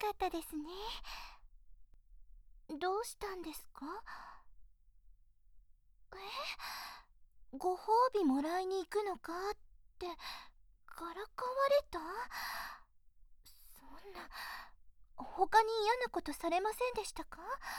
かったですね。どうしたんですか？ご褒美もらいに行くのかってからかわれた？そんな、他に嫌なことされませんでしたか？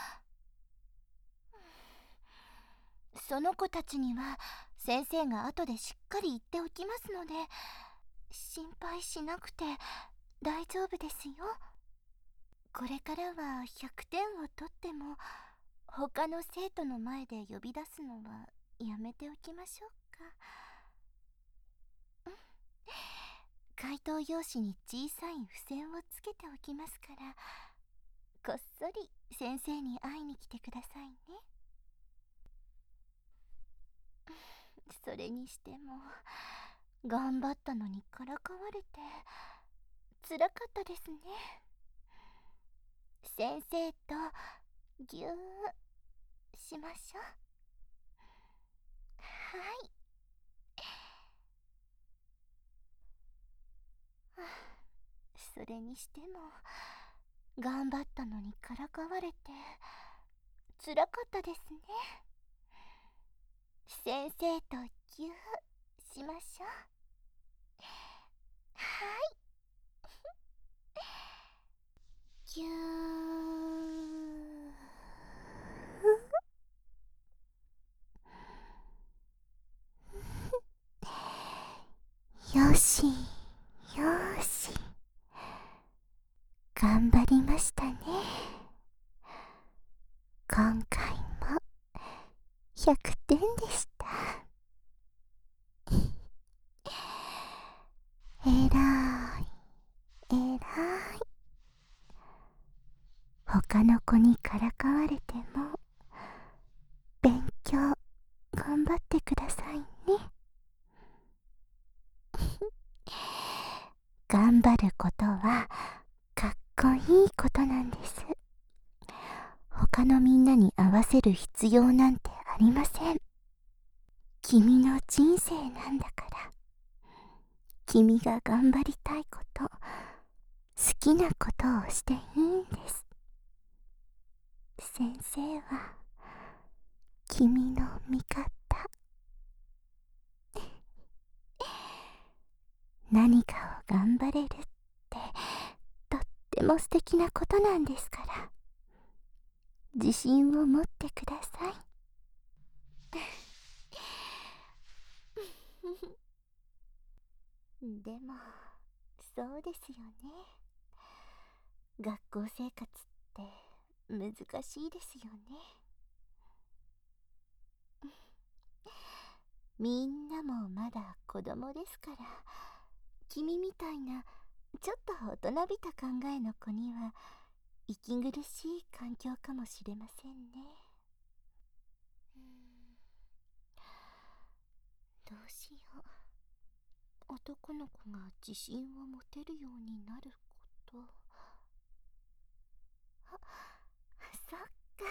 その子たちには先生が後でしっかり言っておきますので、心配しなくて大丈夫ですよ。これからは100点を取っても他の生徒の前で呼び出すのはやめておきましょうか。回答用紙に小さい付箋をつけておきますから、こっそり先生に会いに来てくださいね。それにしても頑張ったのにからかわれてつらかったですね。先生とぎゅーしましょう。はい。それにしても頑張ったのにからかわれてつらかったですね。先生とぎゅーしましょう。はい。ぎゅー。よしよし、頑張りましたね。今回も100点でした。えらいえらい。他の子にからかわれても勉強頑張ってくださいね。頑張ることはかっこいいことなんです。他のみんなに合わせる必要なんてありません。君の人生なんだから。君が頑張りたいこと、好きなことをしていいんです。先生は君の味方。何かを頑張れるってとっても素敵なことなんですから、自信を持ってください。でもそうですよね。学校生活って難しいですよね。みんなもまだ子供ですから、君みたいなちょっと大人びた考えの子には息苦しい環境かもしれませんね。どうしよう。男の子が自信を持てるようになること。そっか。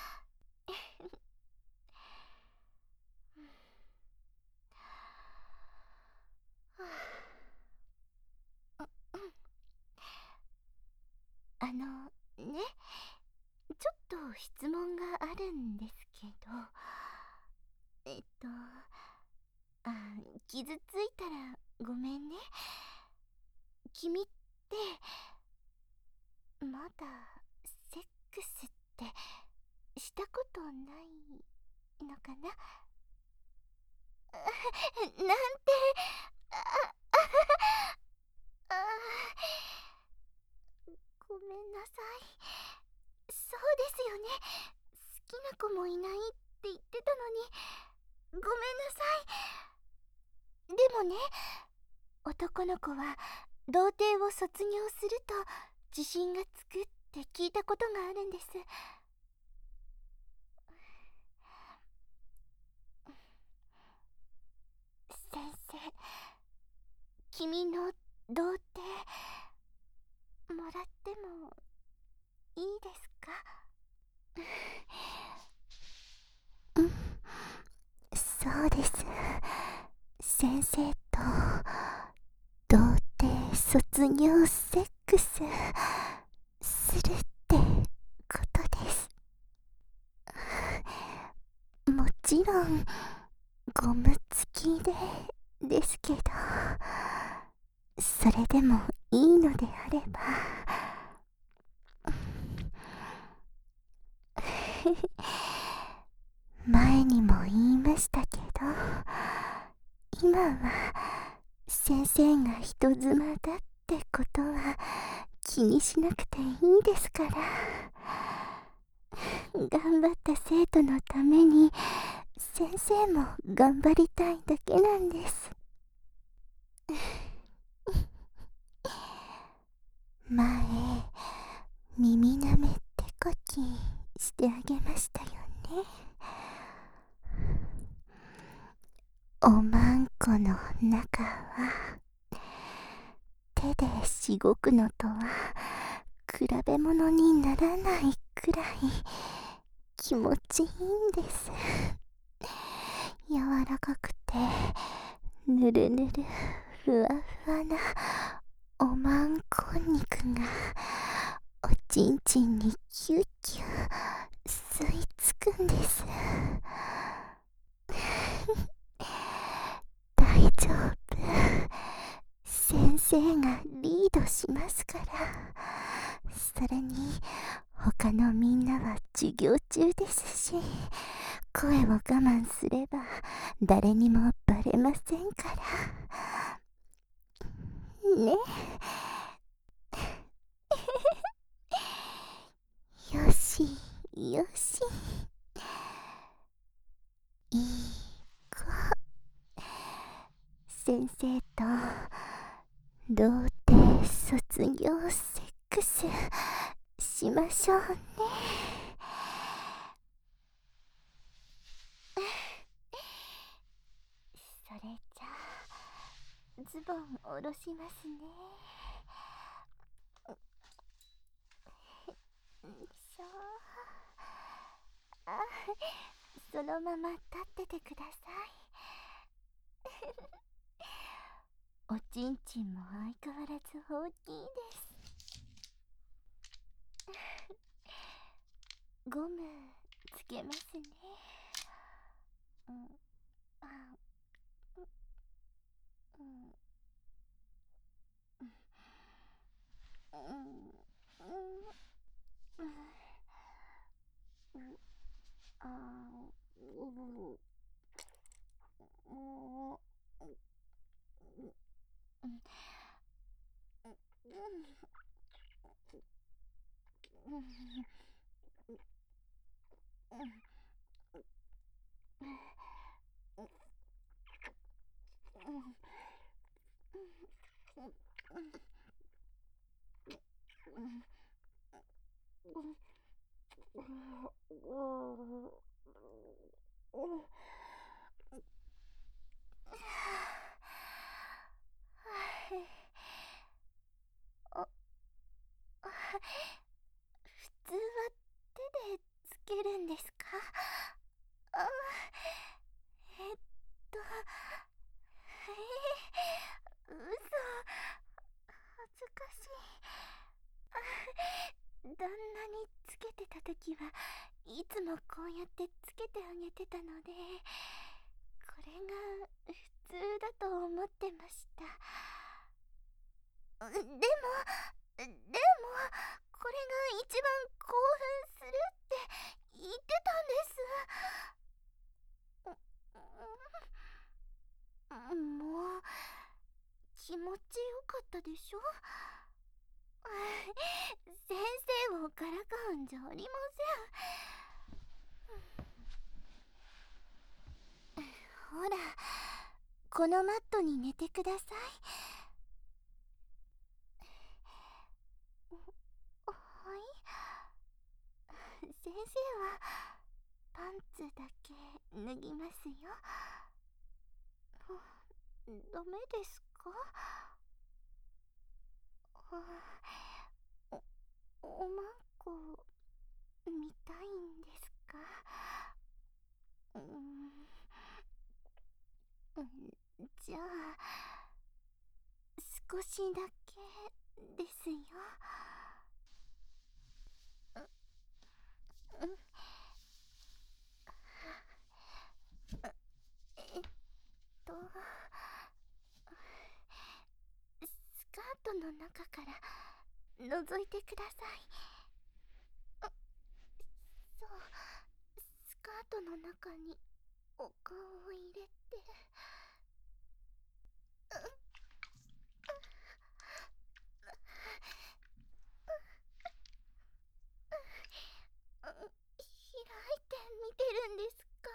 ね、ちょっと質問があるんですけど、えっと、あ、傷ついたらごめんね。君ってまだセックスってしたことないのかな？なんて、あ、あ、ごめんなさい。そうですよね。好きな子もいないって言ってたのに、ごめんなさい。でもね、男の子は童貞を卒業すると自信がつくって聞いたことがあるんです。先生、君の童貞もらってもいいですか？うん、そうです。先生と童貞卒業セックス、 するってことです。もちろんゴム付きですけど、それでもいいのであれば。前にも言いましたけど、今は先生が人妻だってことは気にしなくていいですから。頑張った生徒のために先生も頑張りたいだけなんです。前、耳なめってこきしてあげましたよね。おまんこの中は手でしごくのとは比べ物にならないくらい気持ちいいんです。柔らかくてぬるぬるふわふわなおまんこ肉がおちんちんにキュッキュ吸い付くんです。大丈夫、先生がリードしますから。それに他のみんなは授業中ですし、声を我慢すれば誰にもバレませんからね。よしよし、いい子。先生と童貞卒業セックスしましょうね。それじゃあズボン下ろしますね。よいしょ。あ、そのまま立っててください。おちんちんも相変わらず大きいです。ゴムつけますね。うん、あ、うん、うん、うん、うん、うん、あ、うん、もう、うん、うん、普通は手でつけるんですか？あ、えっと、嘘、恥ずかしい。旦那につけてた時はいつもこうやってつけてあげてたので、これが普通だと思ってました。でもこれが一番興奮するって言ってたんです。もう気持ちよかったでしょ。先生をからかうんじゃありません。ほら、このマットに寝てください。はい、先生はパンツだけ脱ぎますよ。ダメですか？お、おまんこ見たいんですか？うん、じゃあ少しだけですよ。 えっとスカートの中から覗いてください。そう、スカートの中にお顔を入れて。開いて見てるんですか？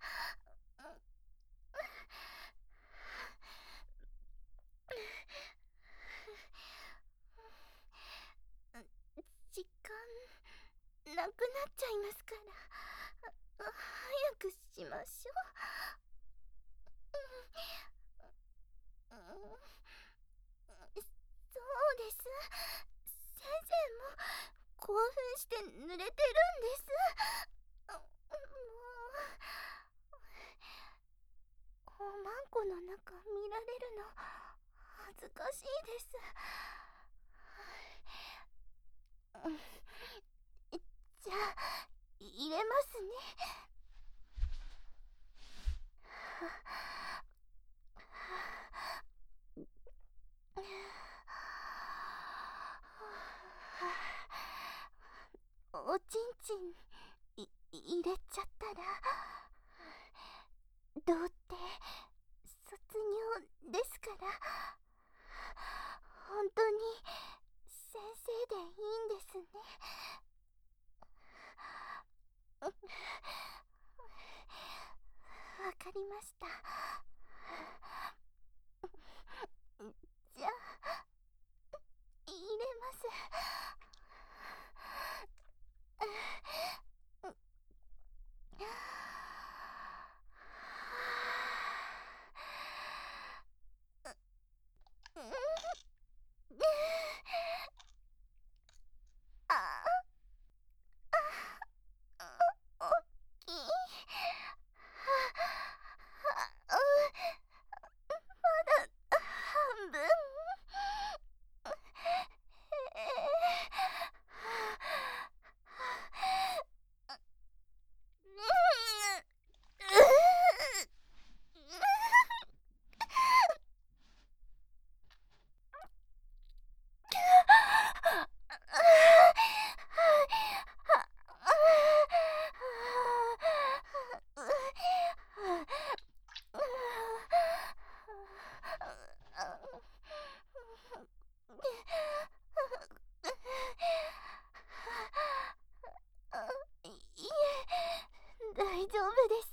時間なくなっちゃいますから、早くしましょう。そうです。先生も興奮して濡れてるんです。もうおまんこの中見られるの恥ずかしいです。じゃあ入れますね。おちんちん入れちゃったら童貞卒業ですから、本当に先生でいいんですね。わかりました。じゃあ入れます。おっきい。まだ半分。いえ、大丈夫です。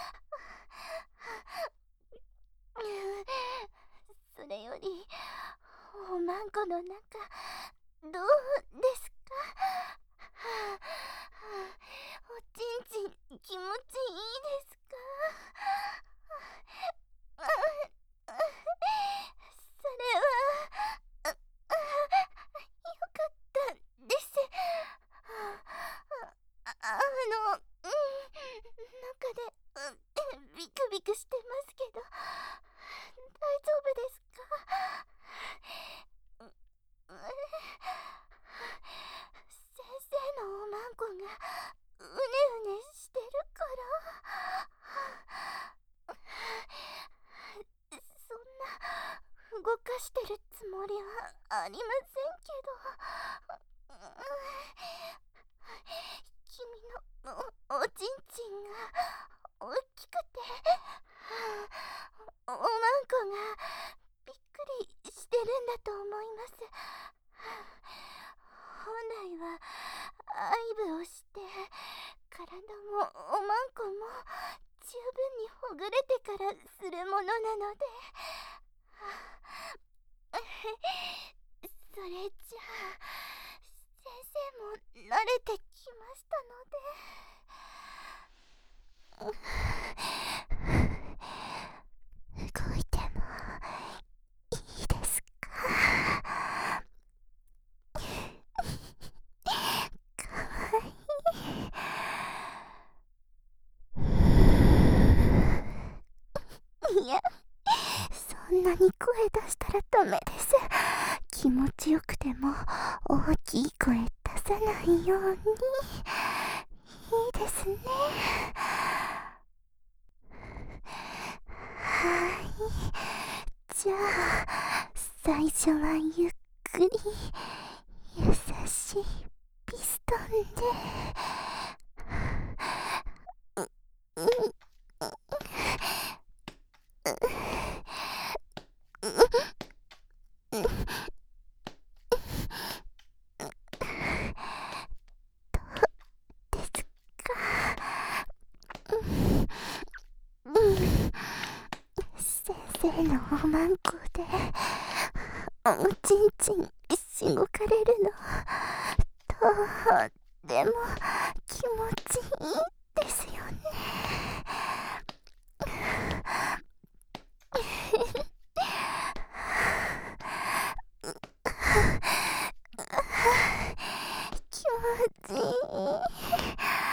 それよりおまんこの中どうですか？おちんちん気持ちいいですか？それはよかったです。中でビクビクしてますけど大丈夫ですか？先生のおまんこがうねうねしてるから。そんな動かしてるつもりはありませんけど。君のおちんちんが大きくておまんこがびっくりしてるんだと思います。本来は愛撫をして体もおまんこも十分にほぐれてからするものなので。それじゃあ先生も慣れてきましたので。動いてもいいですか？かわいい。いや、そんなに声出したらダメです。気持ちよくても大きい声出さないように。 ですね。はい。じゃあ、最初はゆっくり、優しいピストンで。ですか。先生のおまんこでおちんちんしごかれるのとっても気持ちいいですよね。気持ちいい。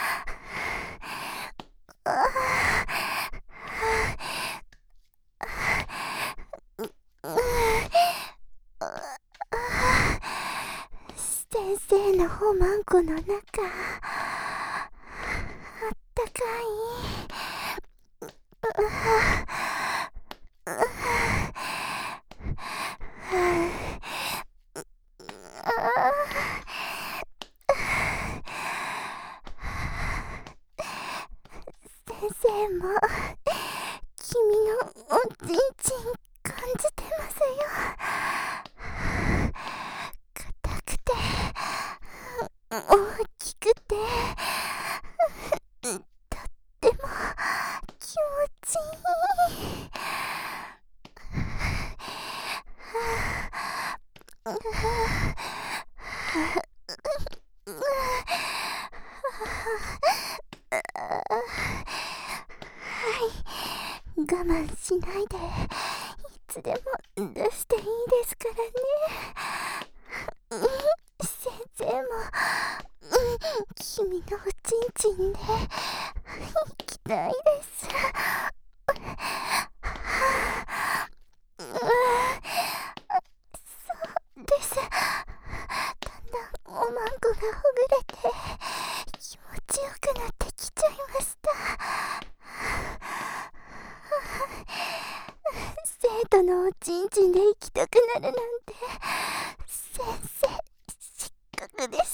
先生のおまんこの中、あったかい。先生も君のおちんちん感じてますよ。硬くて大きくてとっても気持ちいい。我慢しないで、いつでも出していいですからね。先生も、君のおちんちんで行きたいです。そうです。だんだんおまんこがほぐれて気持ちよくなってきちゃいました。生徒のおちんちんで行きたくなるなんて、先生失格です。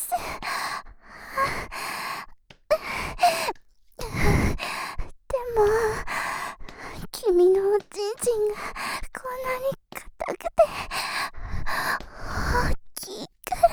でも君のおちんちんがこんなに硬くて大きいから。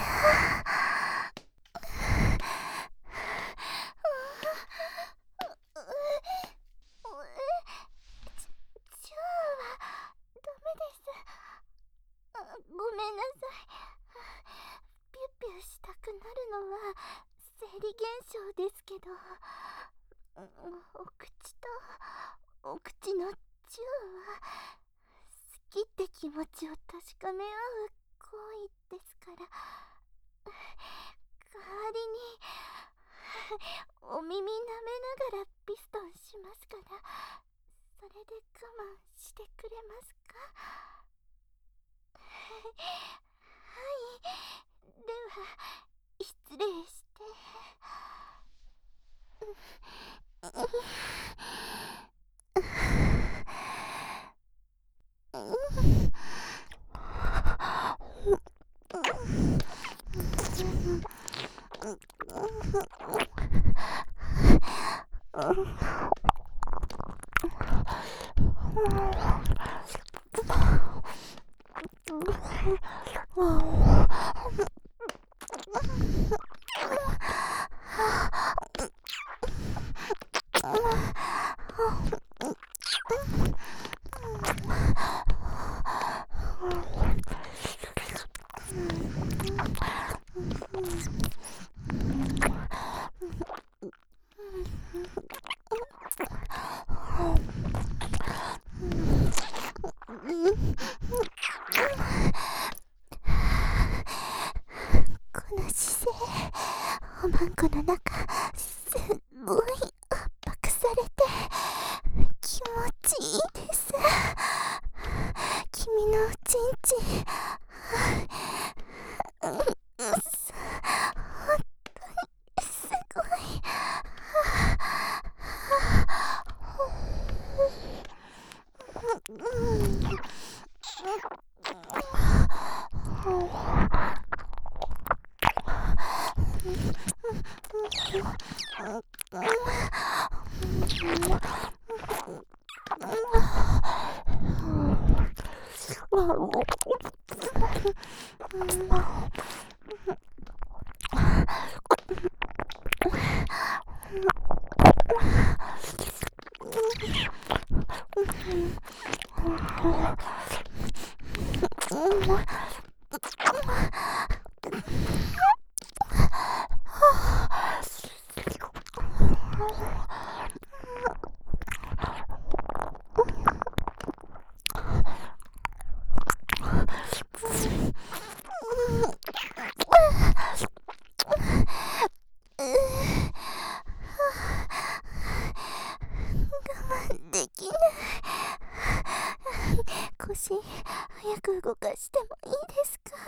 チューはダメです。ごめんなさい。ピュッピュしたくなるのは生理現象ですけど、お口とお口のチューは好きって気持ちを確かめ合う行為ですから、代わりにお耳舐めながらピストンしますから、それで我慢してくれますか？はい、では失礼して。この姿勢、おまんこの中すっごい圧迫されて気持ちいいです。君のおちんちん、本当にすごいできない。腰早く動かしてもいいですか？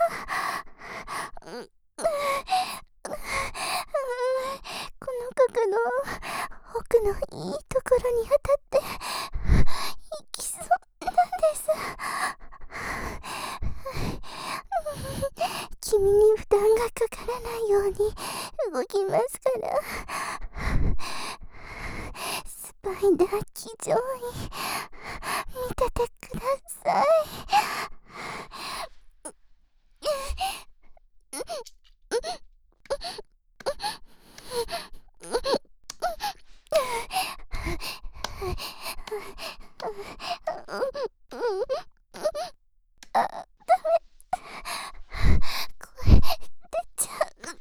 この角の奥のいいところに当たっていきそうなんです。君に負担がかからないように動きますから。スパイダー騎乗位、見ててください。あ、ダメ。声出ちゃう。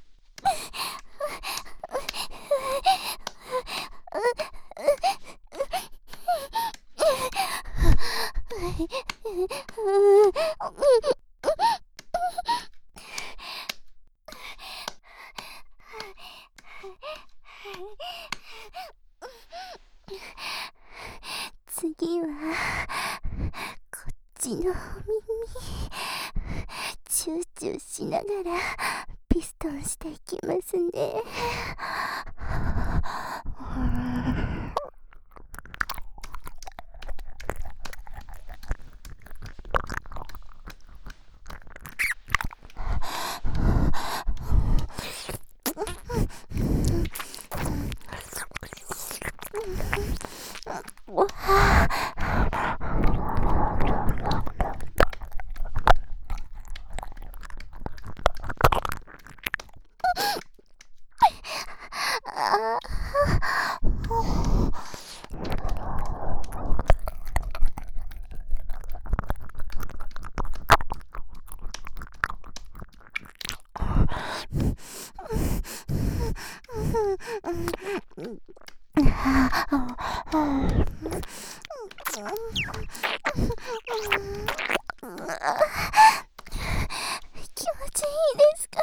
次はこっちのお耳、チューチューしながらピストンしていきますね。気持ちいいですか？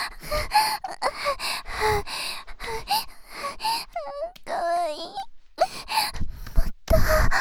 かわいい。もっと。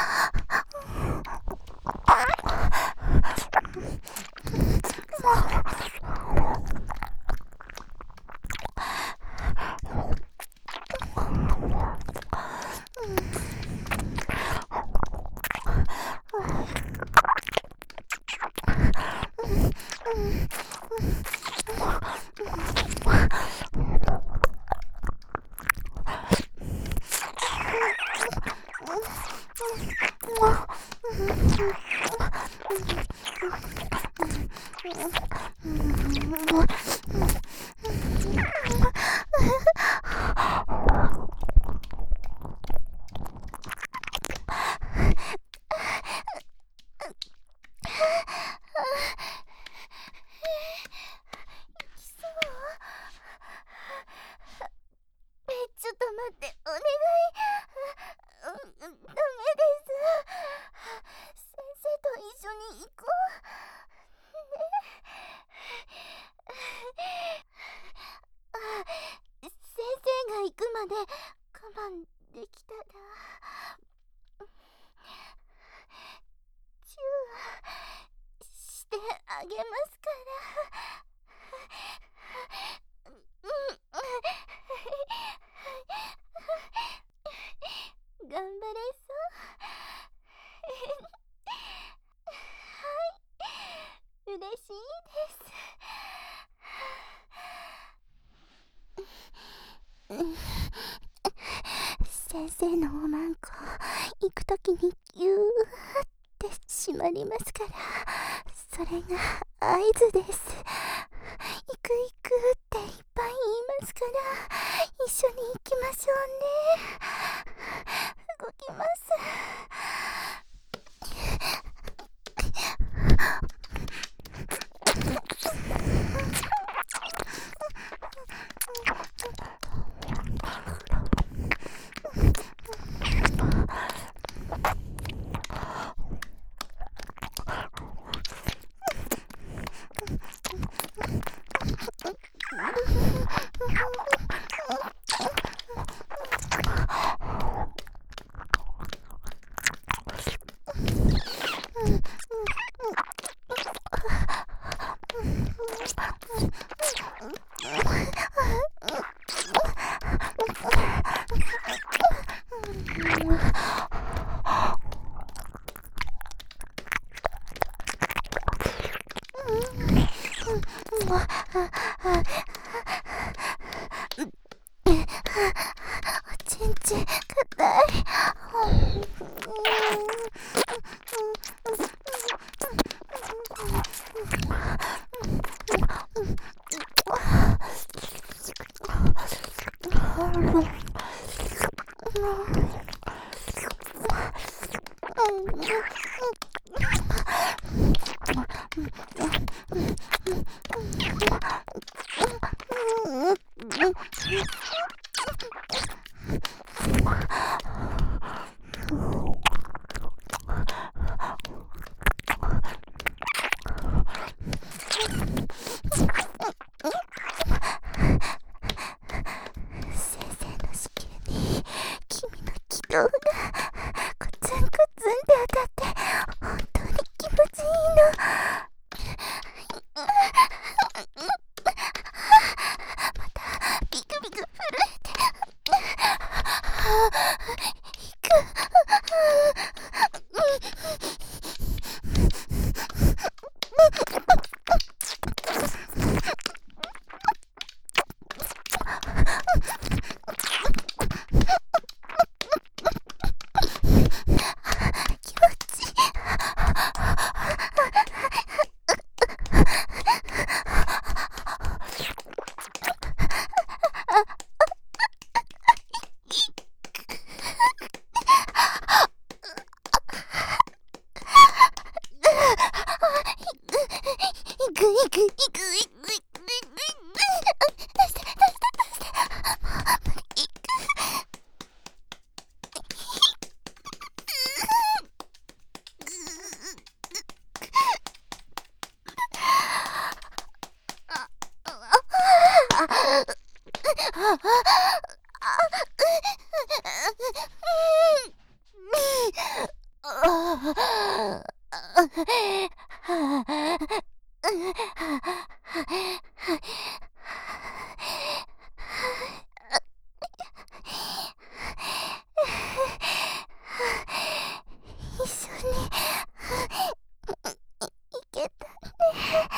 ちょっと待って、お願い。ダメです。先生と一緒に行こう。ね。先生が行くまで我慢できたら。チューしてあげますから。頑張れそう。はい、嬉しいです。先生のおまんこ行くときにギューって締まりますから、それが合図です。行く行くっていっぱい言いますから、一緒に行きましょうね。動きます。おちんちん硬い。先生の子宮に君の気道がコツンコツンって当たって本当に気持ちいいの。またビクビク震えて行く。気持ちいい。行く行く行く行く行く行く。出して出して出して。もう無理。一緒に行けたね。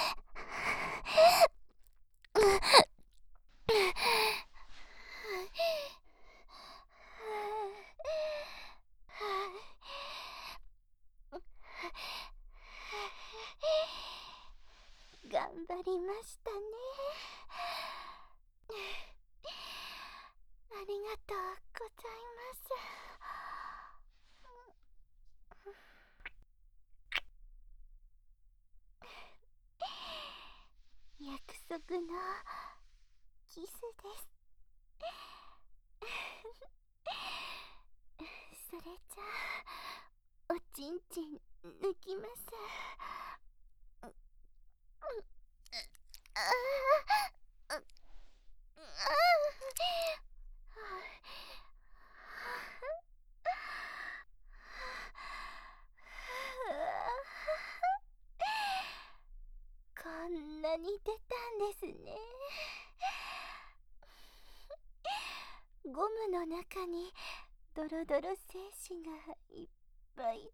頑張りましたね。ありがとうございます。約束のキスです。それじゃあおちんちん抜きます。こんなに出たんですね。ゴムの中にドロドロ精子がいっぱいです。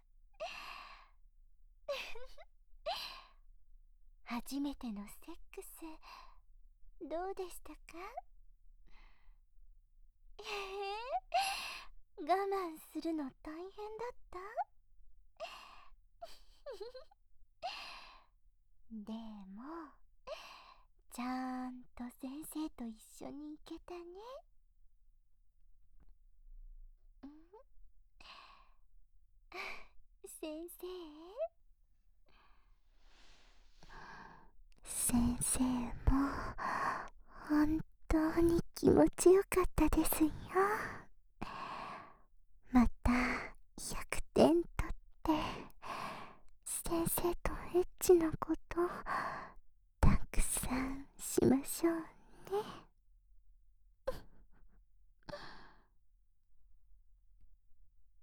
初めてのセックスどうでしたか？我慢するの大変だった？ でもちゃんと先生と一緒に行けたね。うん先生、先生も本当に気持ちよかったですよ。また100点取って先生とエッチなことたくさんしましょうね。